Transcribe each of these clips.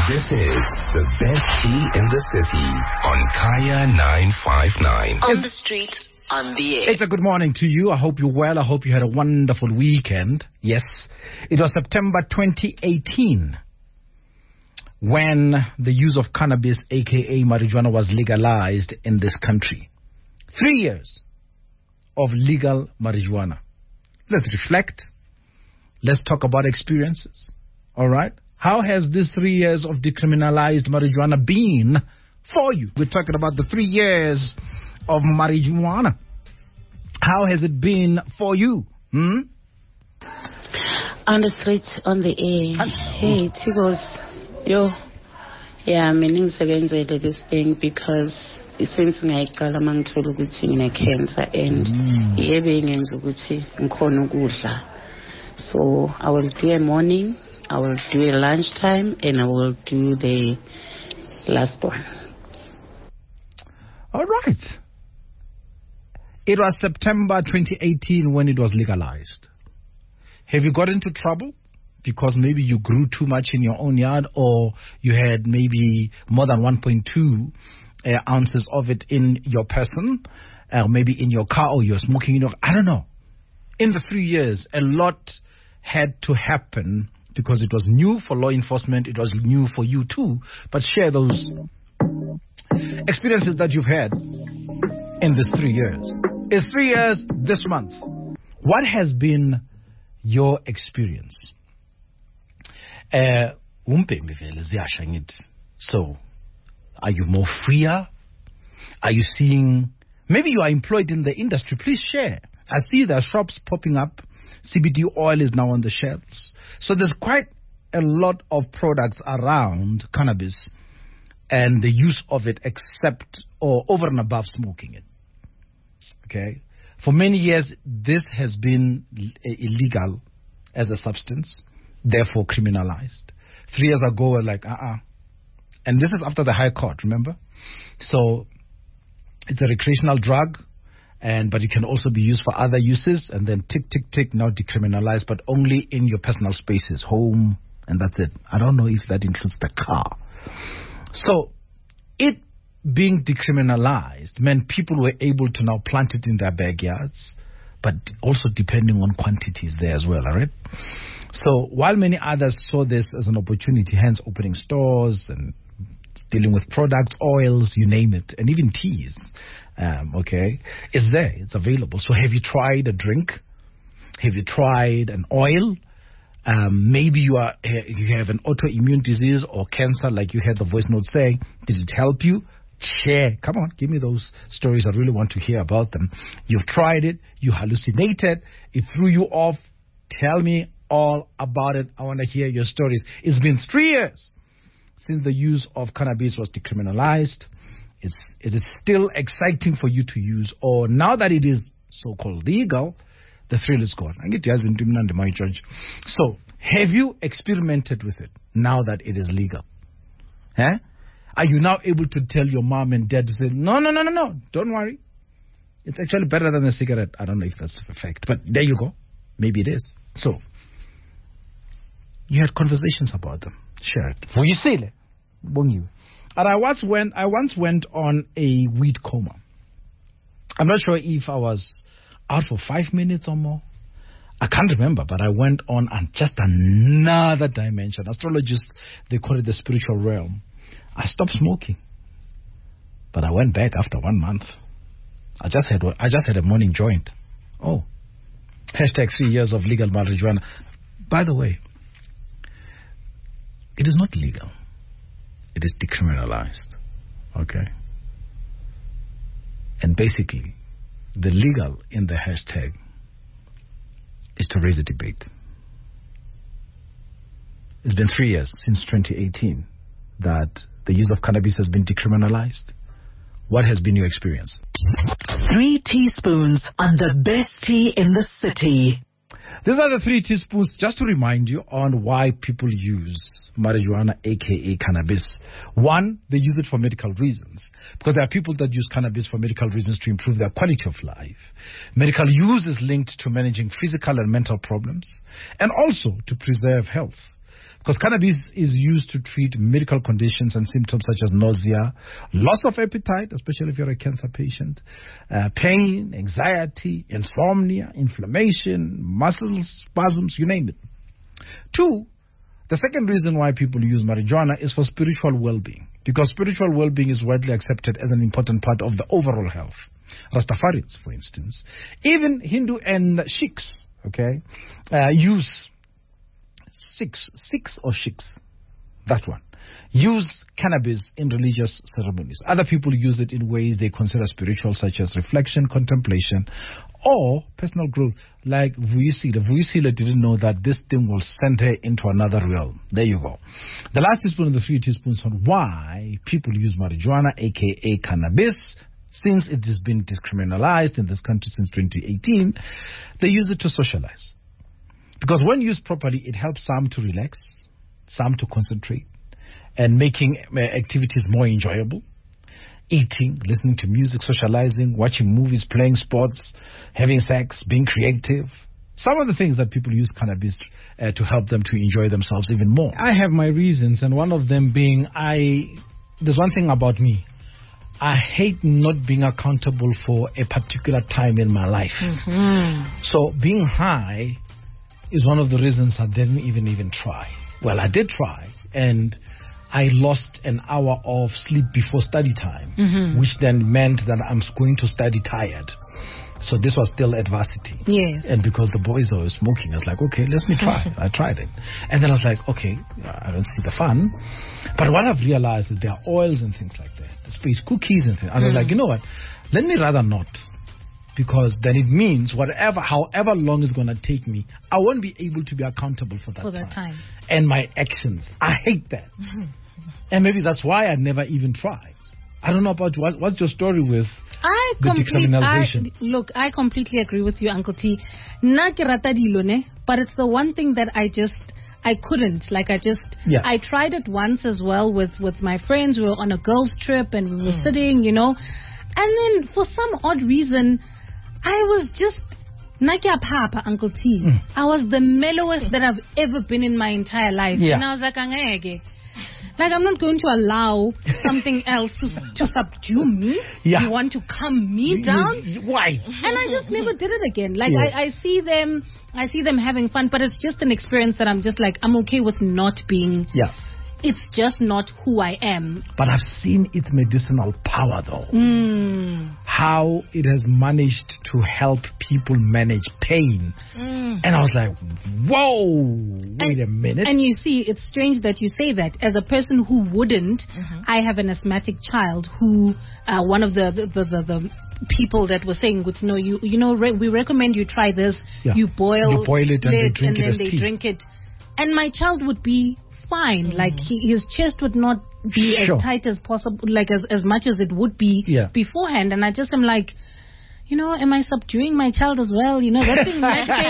This is the best tea in the city on Kaya 959. On the street, on the air. It's a good morning to you. I hope you're well. I hope you had a wonderful weekend. Yes, it was September 2018 when the use of cannabis, aka marijuana, was legalized in this country. 3 years of legal marijuana. Let's reflect. Let's talk about experiences. All right? How has this 3 years of decriminalized marijuana been for you? We're talking about the 3 years of marijuana. How has it been for you? On the street, on the air. Hey, Tigos. Yo. Yeah, mina ngisebenzele this thing because since ngayicala mangithola ukuthi ngine cancer and yebe ngenza ukuthi ngikhona ukudla. So I will do a morning, I will do a lunchtime, and I will do the last one. All right. It was September 2018 when it was legalized. Have you got into trouble because maybe you grew too much in your own yard, or you had maybe more than 1.2 ounces of it in your person, maybe in your car, or you're smoking, I don't know. In the 3 years, a lot had to happen because it was new for law enforcement, it was new for you too. But share those experiences that you've had in these 3 years. It's 3 years this month. What has been your experience? So, are you more freer? Are you seeing, maybe you are employed in the industry, please share. I see there are shops popping up. CBD oil is now on the shelves. So there's quite a lot of products around cannabis and the use of it except or over and above smoking it. Okay? For many years, this has been illegal as a substance, therefore criminalized. 3 years ago, we're like, And this is after the High Court, remember? So it's a recreational drug, but it can also be used for other uses, and then tick, now decriminalized, but only in your personal spaces, home, and that's it. I don't know if that includes the car. So it being decriminalized meant people were able to now plant it in their backyards, but also depending on quantities there as well, all right? So while many others saw this as an opportunity, hence opening stores and dealing with products, oils, you name it, and even teas, it's there, it's available. So have you tried a drink? Have you tried an oil? Maybe you have an autoimmune disease or cancer, like you heard the voice note saying. Did it help you? Share. Come on, give me those stories. I really want to hear about them. You've tried it, you hallucinated, it threw you off. Tell me all about it. I want to hear your stories. It's been 3 years since the use of cannabis was decriminalized. It is still exciting for you to use, or now that it is so-called legal, the thrill is gone. So, have you experimented with it now that it is legal? Are you now able to tell your mom and dad to say, no, don't worry. It's actually better than a cigarette. I don't know if that's a fact, but there you go. Maybe it is. So, you had conversations about them. Share it. Will you say it? And I once went on a weed coma. I'm not sure if I was out for 5 minutes or more. I can't remember, but I went on just another dimension. Astrologists, they call it the spiritual realm. I stopped smoking, but I went back after 1 month. I just had a morning joint. Oh, #3 years of legal marijuana. By the way, it is not legal. It is decriminalized. Okay? And basically, the legal in the hashtag is to raise a debate. It's been 3 years since 2018 that the use of cannabis has been decriminalized. What has been your experience? 3 teaspoons on the best tea in the city. These are the 3 teaspoons, just to remind you on why people use marijuana, aka cannabis. 1, they use it for medical reasons, because there are people that use cannabis for medical reasons to improve their quality of life. Medical use is linked to managing physical and mental problems, and also to preserve health. Because cannabis is used to treat medical conditions and symptoms such as nausea, loss of appetite, especially if you're a cancer patient, pain, anxiety, insomnia, inflammation, muscle spasms, you name it. 2, the second reason why people use marijuana is for spiritual well-being, because spiritual well-being is widely accepted as an important part of the overall health. Rastafarians, for instance, even Hindu and Sikhs, use Sikhs use cannabis in religious ceremonies. Other people use it in ways they consider spiritual, such as reflection, contemplation, or personal growth. Like Vuyisile didn't know that this thing will send her into another realm. There you go. The last teaspoon and the 3 teaspoons on why people use marijuana, aka cannabis. Since it has been decriminalized in this country since 2018, they use it to socialize. Because when used properly, it helps some to relax, some to concentrate, and making activities more enjoyable. Eating, listening to music, socializing, watching movies, playing sports, having sex, being creative. Some of the things that people use cannabis to help them to enjoy themselves even more. I have my reasons, and one of them being there's one thing about me. I hate not being accountable for a particular time in my life. Mm-hmm. So being high is one of the reasons I didn't even try. Well, I did try, and I lost an hour of sleep before study time, which then meant that I'm going to study tired. So this was still adversity. Yes. And because the boys were smoking, I was like, okay, let me try. I tried it. And then I was like, okay, I don't see the fun. But what I've realized is there are oils and things like that. The space cookies and things. And I was like, you know what? Let me rather not. Because then it means however long it's going to take me, I won't be able to be accountable for that time. And my actions. I hate that. And maybe that's why I never even tried. I don't know about what's your story with decriminalization? Look, I completely agree with you, Uncle T. Na ke rata dilo ne, but it's the one thing that I couldn't. I tried it once as well with my friends. We were on a girls' trip and we were sitting, and then for some odd reason, I was just Nakia Papa, Uncle T. I was the mellowest that I've ever been in my entire life. Yeah. And I was like, I'm not going to allow something else to subdue me. Yeah. You want to calm me down? Why? And I just never did it again. I see them having fun, but it's just an experience that I'm just like, I'm okay with not being. Yeah. It's just not who I am. But I've seen its medicinal power, though. How it has managed to help people manage pain. And I was like, whoa, wait a minute. And you see, it's strange that you say that. As a person who wouldn't, I have an asthmatic child who, one of the people that were saying, we recommend you try this. Yeah. You boil it and they drink it as tea. Drink it. And my child would be fine. Like his chest would not be as tight as possible, like as much as it would be beforehand. And I just am like, am I subduing my child as well? That thing,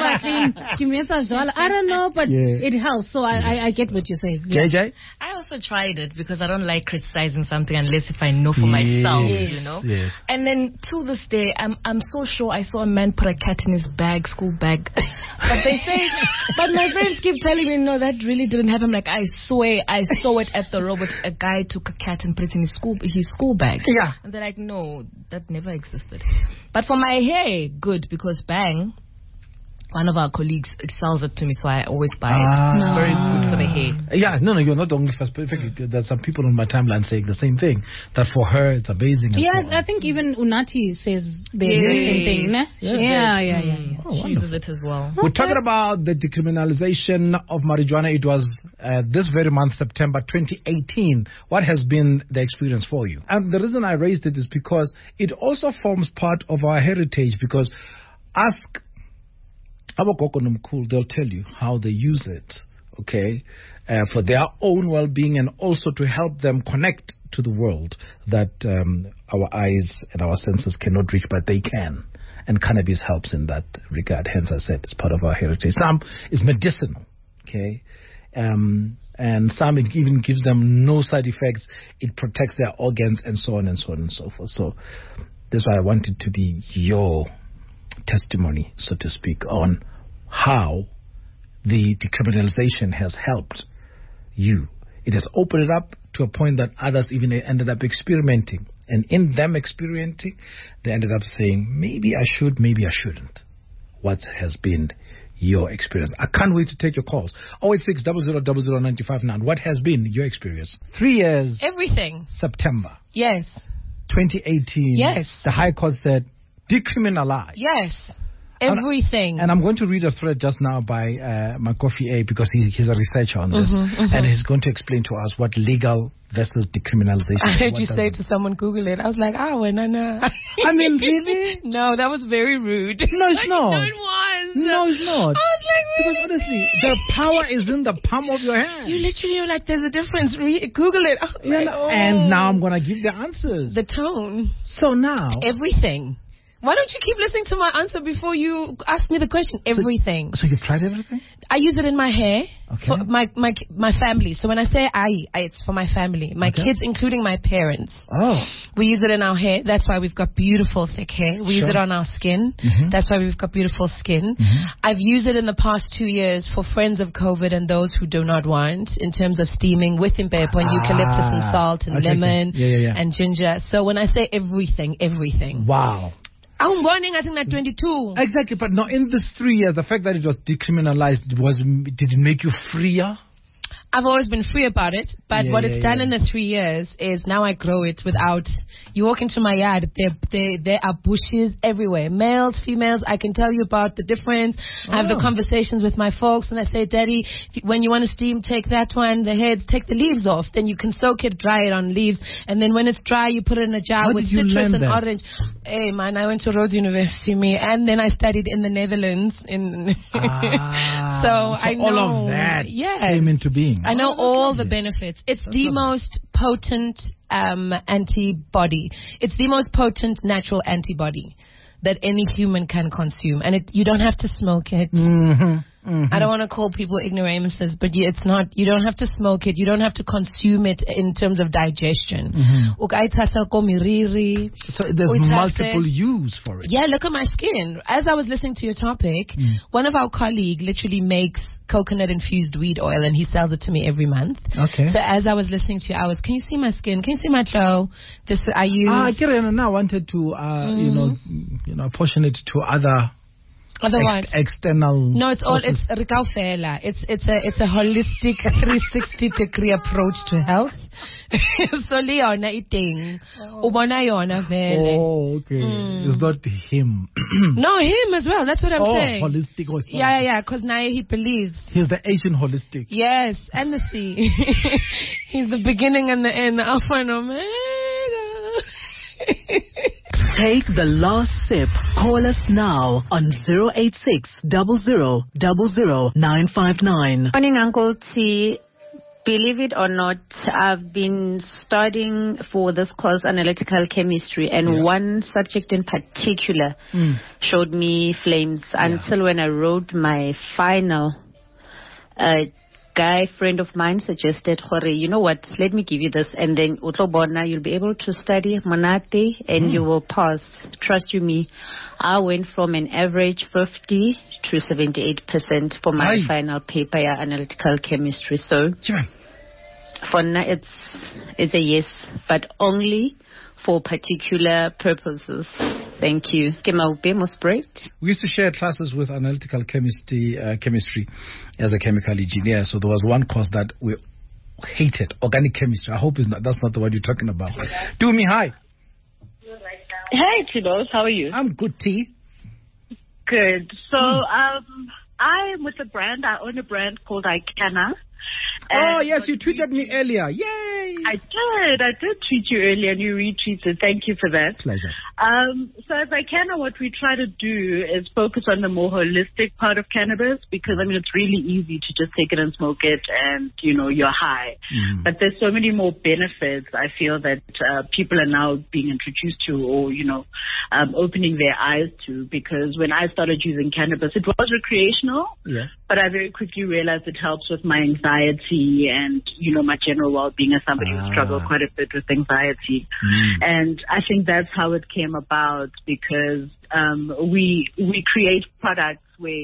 I don't know, but it helps. So I get what you're saying. Yeah. JJ? I also tried it because I don't like criticizing something unless if I know for myself, Yes. And then to this day, I'm so sure I saw a man put a cat in his school bag. But they say, but my friends keep telling me, no, that really didn't happen. Like, I swear, I saw it at the robot. A guy took a cat and put it in his school bag. Yeah. And they're like, no, that never existed. But for my hair, good, because Bang, one of our colleagues, sells it to me, so I always buy it. It's very good for the hair. Yeah, no, you're not the only first. There's some people on my timeline saying the same thing, that for her it's amazing. I think even Unati says the same thing. Ne? Yeah. Oh, she uses it as well. We're talking about the decriminalization of marijuana. It was this very month, September 2018. What has been the experience for you? And the reason I raised it is because it also forms part of our heritage, because ask they'll tell you how they use it, for their own well-being and also to help them connect to the world that our eyes and our senses cannot reach, but they can. And cannabis helps in that regard. Hence, I said it's part of our heritage. Some is medicinal, and some it even gives them no side effects. It protects their organs and so on and so on and so forth. So that's why I wanted to be your testimony, so to speak, on how the decriminalization has helped you. It has opened it up to a point that others even ended up experimenting. And in them experimenting, they ended up saying, maybe I should, maybe I shouldn't. What has been your experience? I can't wait to take your calls. 086 0000 What has been your experience? 3 years. Everything. September. Yes. 2018. Yes. The High Court said, decriminalize. Yes. Everything. And I'm going to read a thread just now by Makofi A, because he's a researcher on this. And he's going to explain to us what legal versus decriminalization. I heard you say to someone, Google it. I was like, no. I mean, really? No, that was very rude. No, it's not. No, it was. No, it's not. I was like, really? Because honestly, the power is in the palm of your hand. You literally were like, there's a difference. Google it. And now I'm going to give the answers. The tone. So now. Everything. Why don't you keep listening to my answer before you ask me the question? Everything. So you've tried everything? I use it in my hair for Okay. my family. So when I say it's for my family. My kids, including my parents. Oh. We use it in our hair. That's why we've got beautiful thick hair. We use it on our skin. That's why we've got beautiful skin. I've used it in the past 2 years for friends of COVID and those who do not want, in terms of steaming with impepo and eucalyptus and salt and lemon and ginger. So when I say everything. Wow. I'm warning, I think that 22. Exactly, but now in this 3 years, the fact that it was decriminalized, did it make you freer? I've always been free about it, but what it's done in the 3 years is now I grow it without. You walk into my yard, there are bushes everywhere, males, females. I can tell you about the difference. I have the conversations with my folks, and I say, Daddy, when you want to steam, take that one, the heads, take the leaves off. Then you can soak it, dry it on leaves, and then when it's dry, you put it in a jar with citrus and orange. Hey man, I went to Rhodes University, and then I studied in the Netherlands. So I know all of that came into being. I know all the benefits. It's the most potent antibody. It's the most potent natural antibody that any human can consume. And you don't have to smoke it. I don't want to call people ignoramuses, but it's not. You don't have to smoke it. You don't have to consume it in terms of digestion. So there's multiple use for it. Yeah, look at my skin. As I was listening to your topic, one of our colleagues literally makes coconut-infused weed oil, and he sells it to me every month. Okay. So as I was listening to you, can you see my skin? Can you see my toe? This I use. Now I wanted to, portion it to other. Otherwise, external. No, it's Rikaufela. It's a holistic 360-degree approach to health. So Leona eating. Ubona yona vele. Oh, okay. It's not him. No, him as well. That's what I'm saying. Holistic. Yeah. Because now he believes. He's the Asian holistic. Yes, and the C. He's the beginning and the end, the Alpha and Omega. Take the last sip. Call us now on 086 00 959. Morning, Uncle T. Believe it or not, I've been studying for this course analytical chemistry, and one subject in particular showed me flames until when I wrote my final. Guy friend of mine suggested, Hore, you know what, let me give you this, and then Utlobona, you'll be able to study Monate and you will pass. Trust you me, I went from an average 50 to 78% for my final paper, analytical chemistry. So for now it's a yes, but only for particular purposes. Thank you. We used to share classes with analytical chemistry as a chemical engineer. So there was one course that we hated, organic chemistry. I hope that's not the one you're talking about. Do me hi. Hey, Tibos. How are you? I'm good, T. Good. So I'm with a brand. I own a brand called Icana. Oh, yes, you tweeted me earlier. Yay! I did tweet you earlier, and you retweeted. Thank you for that. Pleasure. So as Icana, what we try to do is focus on the more holistic part of cannabis, because, it's really easy to just take it and smoke it and, you're high. But there's so many more benefits, I feel, that people are now being introduced to, or, opening their eyes to, because when I started using cannabis, it was recreational, but I very quickly realized it helps with my anxiety and, my general well-being as somebody who struggled quite a bit with anxiety. And I think that's how it came about, because we create products where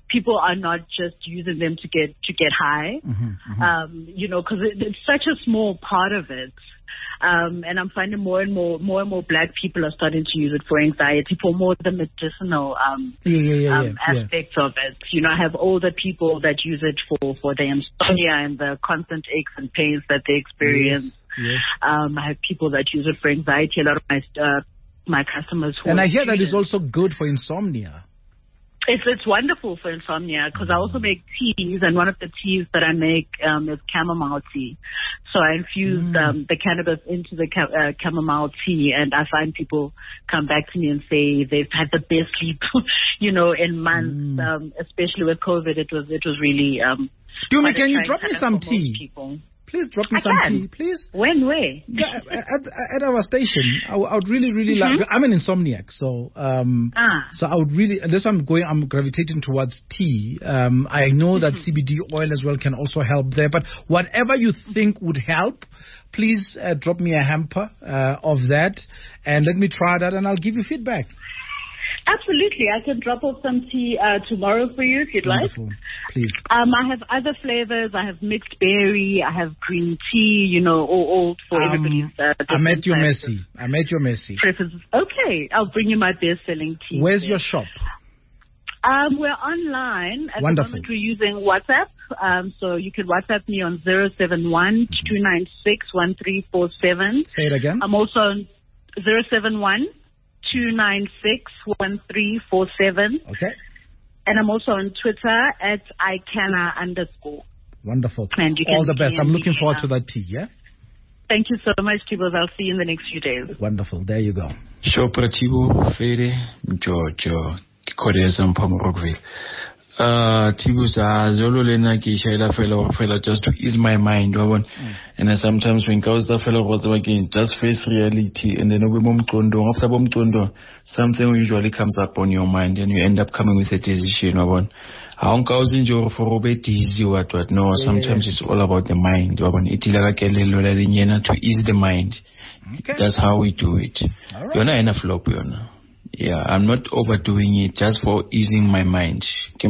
people are not just using them to get high, you know, because it's such a small part of it. And I'm finding more and more black people are starting to use it for anxiety, for more the medicinal aspects of it. You know, I have older people that use it for the insomnia and the constant aches and pains that they experience. Yes. I have people that use it for anxiety. A lot of my customers who and I hear that it's also good for insomnia. It's wonderful for insomnia because I also make teas, and one of the teas that I make is chamomile tea. So I infuse the cannabis into the chamomile tea, and I find people come back to me and say they've had the best sleep, you know, in months. Especially with COVID, it was really. Dumi, can you drop me some tea? People. Please drop me some tea, please. When, where? Yeah, at our station. I would really like. I'm an insomniac, so so I would really. That's why I'm gravitating towards tea. I know that CBD oil as well can also help there. But whatever you think would help, please drop me a hamper of that, and let me try that, and I'll give you feedback. Absolutely. I can drop off some tea tomorrow for you if you'd Wonderful. like. Please. I have other flavors. I have mixed berry. I have green tea, you know, all for everybody's I met your Messi. preferences. Okay. I'll bring you my best-selling tea. Where's your shop? We're online. At Wonderful. the moment, we're using WhatsApp. So you can WhatsApp me on 071-296-1347. Say it again. I'm also on 071-296-1347. Okay. And I'm also on Twitter at @icana_. Wonderful. And you can all the best. I'm looking forward to that. that tea, yeah? Thank you so much, Tibos. I'll see you in the next few days. Wonderful. There you go. Shopra Tibu, Fede, Jojo, Kodeza, Mpamo Rockville. Tibusa, Zolo Lena, Kisha, fellow, just to ease my mind. And sometimes when goes the fellow was again, just face reality, and then after something usually comes up on your mind, and you end up coming with a decision. No, sometimes it's all about the mind. To ease the mind. Okay. That's how we do it. All right. Yeah, I'm not overdoing it just for easing my mind.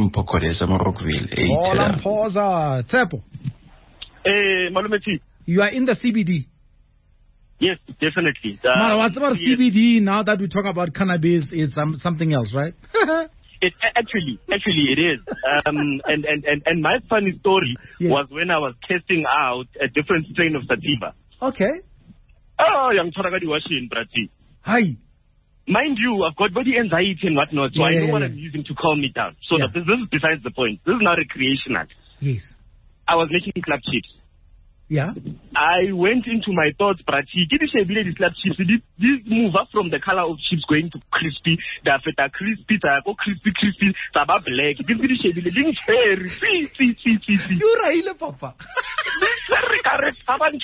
You are in the CBD. Yes, definitely. What's about CBD now that we talk about cannabis is something else, right? Actually, it is. And my funny story was when I was testing out a different strain of sativa. Okay. Oh, young Taragadi Washin, Brati. Hi. Mind you, I've got body anxiety and whatnot, so I know what I'm using to calm me down. So this is besides the point. This is not recreational. Yes. I was making club chips. Yeah. I went into my thoughts, Brati. Did you say the slab chips? This move up from the color of chips going to crispy, the feta crispy, go crispy, saba black. This is the cherry. See. You raile papa. This very correct.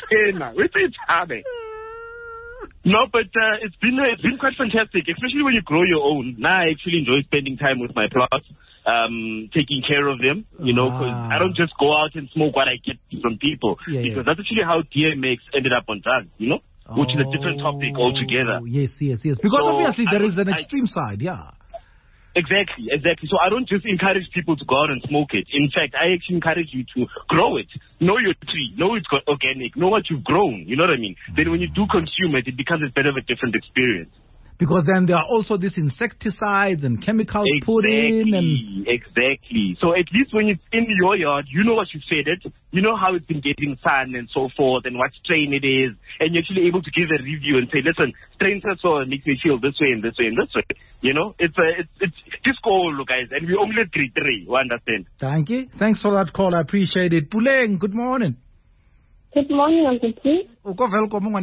No, but it's been quite fantastic, especially when you grow your own. Now I actually enjoy spending time with my plants, taking care of them, you know, because I don't just go out and smoke what I get from people, because that's actually how DMX ended up on drugs, you know, which is a different topic altogether. Yes. Because so obviously there is an extreme side, Exactly. So I don't just encourage people to go out and smoke it. In fact, I actually encourage you to grow it. Know your tree. Know it's organic. Know what you've grown. You know what I mean? Then when you do consume it, it becomes a bit of a different experience. Because then there are also these insecticides and chemicals put in. Exactly. So at least when it's in your yard, you know what you fed it. You know how it's been getting sun and so forth and what strain it is. And you're actually able to give a review and say, listen, strain so makes me feel this way and this way and this way. You know, it's disco, guys. And we only at grade 3. You understand? Thank you. Thanks for that call. I appreciate it. Puleng, good morning. Good morning, Uncle T. Welcome.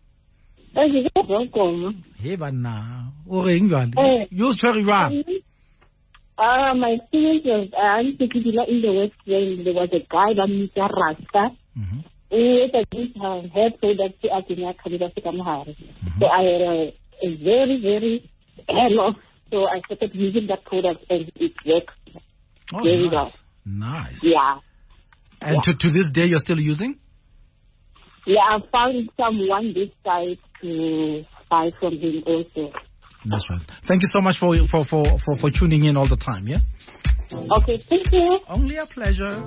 Hey, banna. You very well. My experience was in the West End. There was a guy that Mr. Rasta. He had hair products to So I had a very, very hair loss. So I started using that product and it works very well. Nice. Yeah. And to this day, you're still using? Yeah, I found someone this side to buy from him also. That's right. Thank you so much for tuning in all the time, yeah? Okay, thank you. Only a pleasure.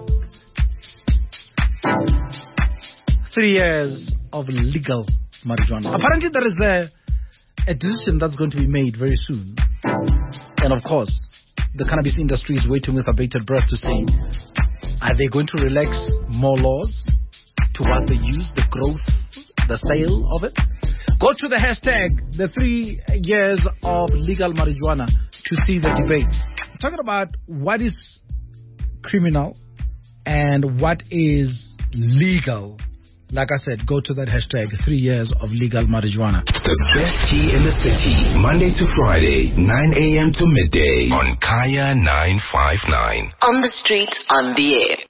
3 years of legal marijuana. Apparently there is a decision that's going to be made very soon. And of course, the cannabis industry is waiting with a bated breath to say, are they going to relax more laws towards the use, the growth, the sale of it? Go to the hashtag, the 3 years of legal marijuana, to see the debate. I'm talking about what is criminal and what is legal. Like I said, go to that hashtag, 3 years of legal marijuana. The best tea in the city, Monday to Friday, 9 a.m. to midday on Kaya 959. On the street, on the air.